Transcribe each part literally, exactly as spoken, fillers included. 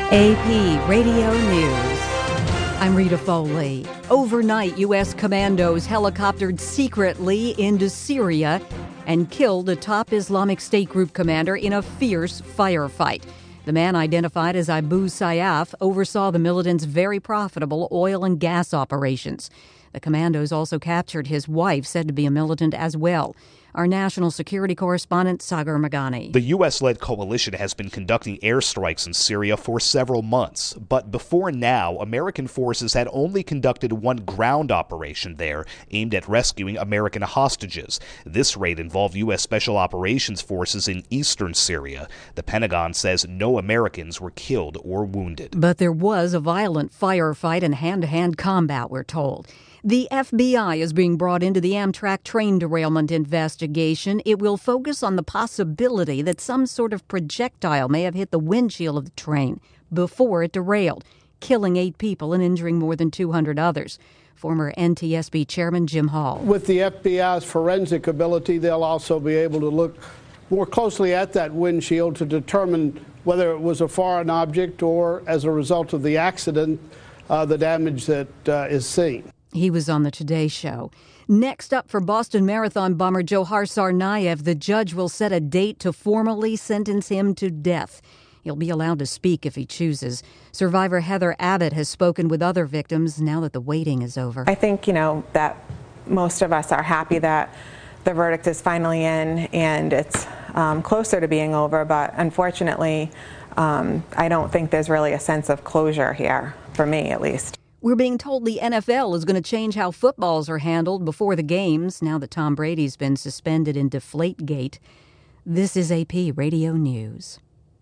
A P Radio News. I'm Rita Foley. Overnight, U S commandos helicoptered secretly into Syria and killed a top Islamic State group commander in a fierce firefight. The man, identified as Abu Sayyaf, oversaw the militants' very profitable oil and gas operations. The commandos also captured his wife, said to be a militant as well. Our national security correspondent, Sagar Magani. The U S-led coalition has been conducting airstrikes in Syria for several months, but before now, American forces had only conducted one ground operation there aimed at rescuing American hostages. This raid involved U S Special Operations Forces in eastern Syria. The Pentagon says no Americans were killed or wounded. But there was a violent firefight and hand-to-hand combat, we're told. The F B I is being brought into the Amtrak train derailment investigation. It will focus on the possibility that some sort of projectile may have hit the windshield of the train before it derailed, killing eight people and injuring more than two hundred others. Former N T S B Chairman Jim Hall. With the F B I's forensic ability, they'll also be able to look more closely at that windshield to determine whether it was a foreign object or, as a result of the accident, uh, the damage that uh, is seen. He was on the Today Show. Next up, for Boston Marathon bomber Johar Tsarnaev, the judge will set a date to formally sentence him to death. He'll be allowed to speak if he chooses. Survivor Heather Abbott has spoken with other victims now that the waiting is over. I think, you know, that most of us are happy that the verdict is finally in and it's um, closer to being over, but unfortunately, um, I don't think there's really a sense of closure here, for me at least. We're being told the N F L is going to change how footballs are handled before the games, now that Tom Brady's been suspended in Deflategate. This is A P Radio News.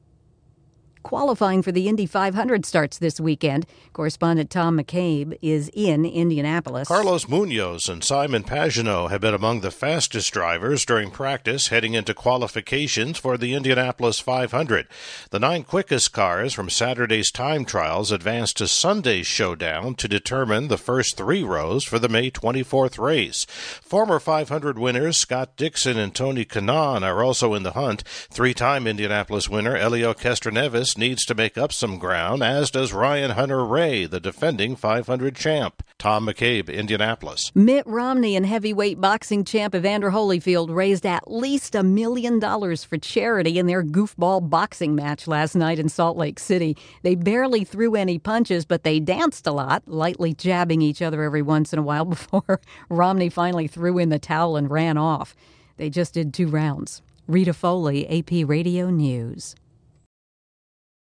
Qualifying for the Indy five hundred starts this weekend. Correspondent Tom McCabe is in Indianapolis. Carlos Munoz and Simon Pagenaud have been among the fastest drivers during practice heading into qualifications for the Indianapolis five hundred. The nine quickest cars from Saturday's time trials advanced to Sunday's showdown to determine the first three rows for the May twenty-fourth race. Former five hundred winners Scott Dixon and Tony Kanaan are also in the hunt. Three-time Indianapolis winner Elio Castroneves needs to make up some ground, as does Ryan Hunter-Reay, the defending five hundred champ. Tom McCabe, Indianapolis. Mitt Romney and heavyweight boxing champ Evander Holyfield raised at least a million dollars for charity in their goofball boxing match last night in Salt Lake City. They barely threw any punches, but they danced a lot, lightly jabbing each other every once in a while before Romney finally threw in the towel and ran off. They just did two rounds. Rita Foley, A P Radio News.